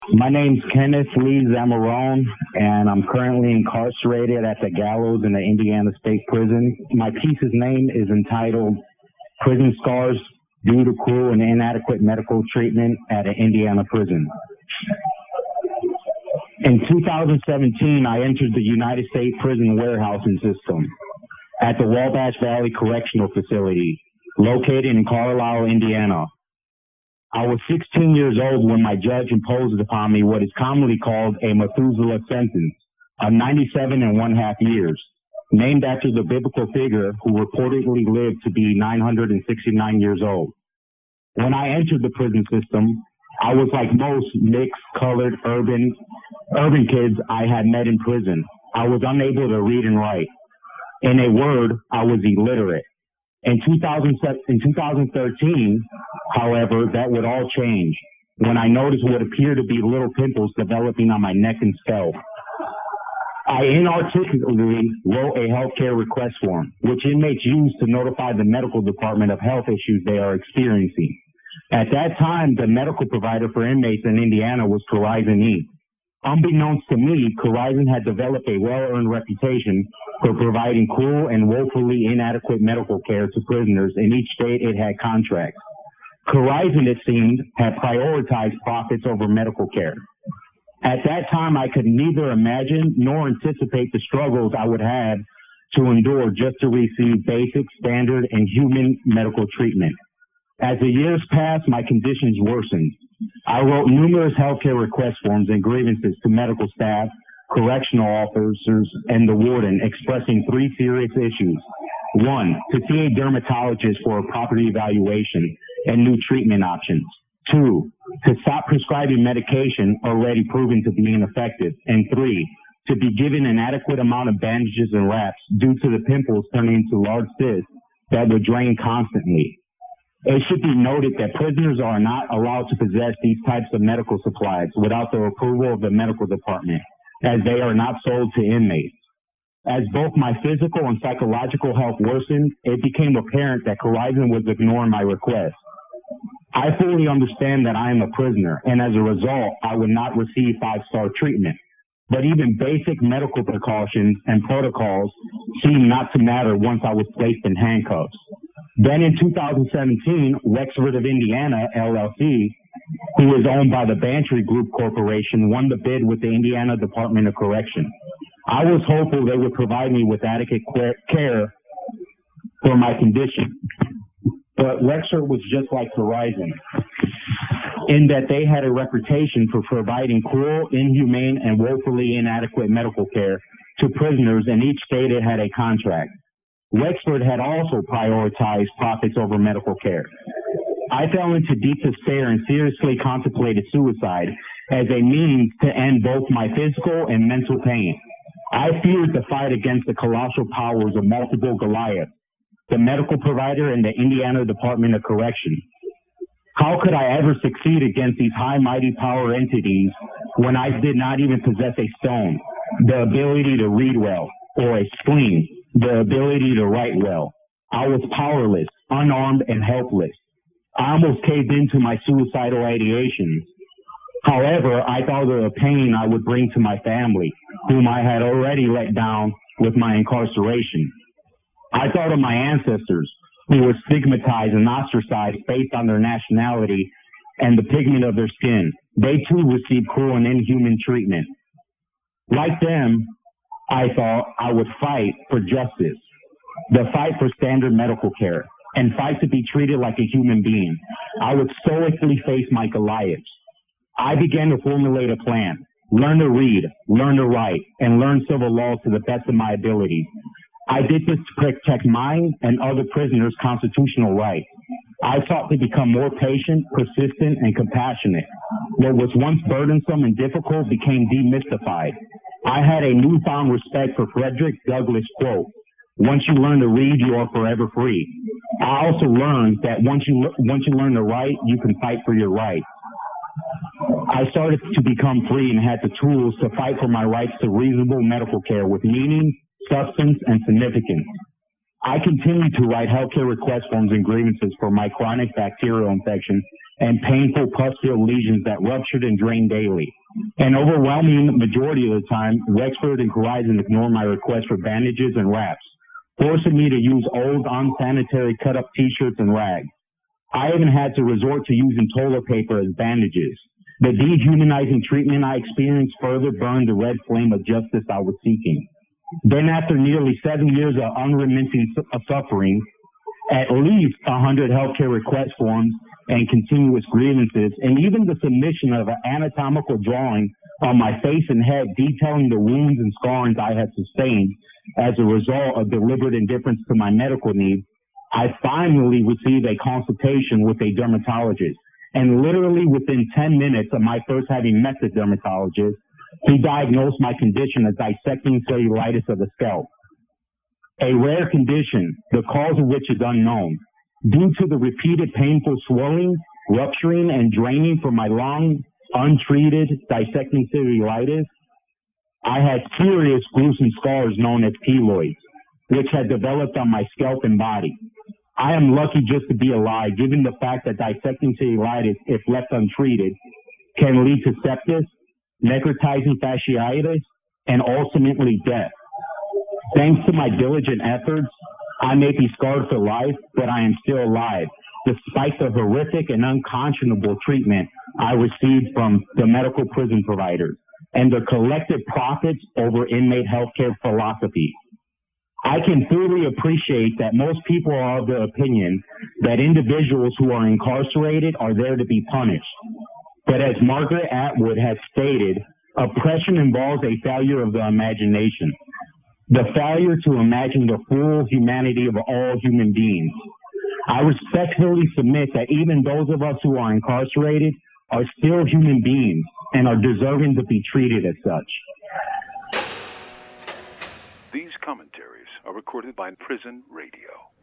My name's Kenneth Lee Zamarone, and I'm currently incarcerated at the gallows in the Indiana State Prison. My piece's name is entitled Prison Scars Due to Cruel and Inadequate Medical Treatment at an Indiana Prison. In 2017, I entered the United States Prison Warehousing System at the Wabash Valley Correctional Facility, located in Carlisle, Indiana. I was 16 years old when my judge imposed upon me what is commonly called a Methuselah sentence of 97 and 1/2 years, named after the biblical figure who reportedly lived to be 969 years old. When I entered the prison system, I was like most mixed, colored, urban kids I had met in prison. I was unable to read and write. In a word, I was illiterate. In 2013, however, that would all change when I noticed what appeared to be little pimples developing on my neck and scalp. I inarticulately wrote a healthcare request form, which inmates use to notify the medical department of health issues they are experiencing. At that time, the medical provider for inmates in Indiana was Corizon Inc. Unbeknownst to me, Corizon had developed a well-earned reputation for providing cruel and woefully inadequate medical care to prisoners in each state it had contracts. Corizon, it seemed, had prioritized profits over medical care. At that time, I could neither imagine nor anticipate the struggles I would have to endure just to receive basic, standard, and human medical treatment. As the years passed, my conditions worsened. I wrote numerous healthcare request forms and grievances to medical staff, correctional officers, and the warden, expressing three serious issues. One, to see a dermatologist for a proper evaluation and new treatment options. Two, to stop prescribing medication already proven to be ineffective. And three, to be given an adequate amount of bandages and wraps due to the pimples turning into large cysts that would drain constantly. It should be noted that prisoners are not allowed to possess these types of medical supplies without the approval of the medical department, as they are not sold to inmates. As both my physical and psychological health worsened, it became apparent that Corizon was ignoring my request. I fully understand that I am a prisoner, and as a result, I would not receive 5-star treatment. But even basic medical precautions and protocols seemed not to matter once I was placed in handcuffs. Then in 2017, Wexford of Indiana, LLC, who is owned by the Bantry Group Corporation, won the bid with the Indiana Department of Correction. I was hopeful they would provide me with adequate care for my condition. But Wexford was just like Corizon, in that they had a reputation for providing cruel, inhumane, and woefully inadequate medical care to prisoners in each state it had a contract. Wexford had also prioritized profits over medical care. I fell into deep despair and seriously contemplated suicide as a means to end both my physical and mental pain. I feared the fight against the colossal powers of multiple Goliaths, the medical provider and the Indiana Department of Correction. How could I ever succeed against these high mighty power entities when I did not even possess a stone, the ability to read well, or a spleen, the ability to write well? I was powerless, unarmed, and helpless. I almost caved into my suicidal ideations. However, I thought of the pain I would bring to my family, whom I had already let down with my incarceration. I thought of my ancestors, who were stigmatized and ostracized based on their nationality and the pigment of their skin. They too received cruel and inhuman treatment. Like them, I thought I would fight for justice, the fight for standard medical care, and fight to be treated like a human being. I would stoically face my Goliaths. I began to formulate a plan: learn to read, learn to write, and learn civil law to the best of my ability. I did this to protect mine and other prisoners' constitutional rights. I sought to become more patient, persistent, and compassionate. What was once burdensome and difficult became demystified. I had a newfound respect for Frederick Douglass' quote, "Once you learn to read, you are forever free." I also learned that once you learn to write, you can fight for your rights. I started to become free and had the tools to fight for my rights to reasonable medical care with meaning, substance, and significance. I continued to write healthcare request forms and grievances for my chronic bacterial infection and painful pus-filled lesions that ruptured and drained daily. An overwhelming majority of the time, Wexford and Horizon ignored my request for bandages and wraps, forcing me to use old, unsanitary cut-up t-shirts and rags. I even had to resort to using toilet paper as bandages. The dehumanizing treatment I experienced further burned the red flame of justice I was seeking. Then, after nearly 7 years of unremitting suffering, at least 100 healthcare request forms and continuous grievances, and even the submission of an anatomical drawing on my face and head detailing the wounds and scarring I had sustained as a result of deliberate indifference to my medical needs, I finally received a consultation with a dermatologist. And literally within 10 minutes of my first having met the dermatologist, he diagnosed my condition as dissecting cellulitis of the scalp, a rare condition, the cause of which is unknown. Due to the repeated painful swelling, rupturing, and draining from my long, untreated dissecting cellulitis, I had serious gruesome scars known as keloids, which had developed on my scalp and body. I am lucky just to be alive, given the fact that dissecting cellulitis, if left untreated, can lead to sepsis, necrotizing fasciitis, and ultimately death. Thanks to my diligent efforts, I may be scarred for life, but I am still alive, despite the horrific and unconscionable treatment I received from the medical prison providers and their collective profits over inmate healthcare philosophy. I can fully appreciate that most people are of the opinion that individuals who are incarcerated are there to be punished. But as Margaret Atwood has stated, oppression involves a failure of the imagination, the failure to imagine the full humanity of all human beings. I respectfully submit that even those of us who are incarcerated are still human beings and are deserving to be treated as such. These commentaries are recorded by Prison Radio.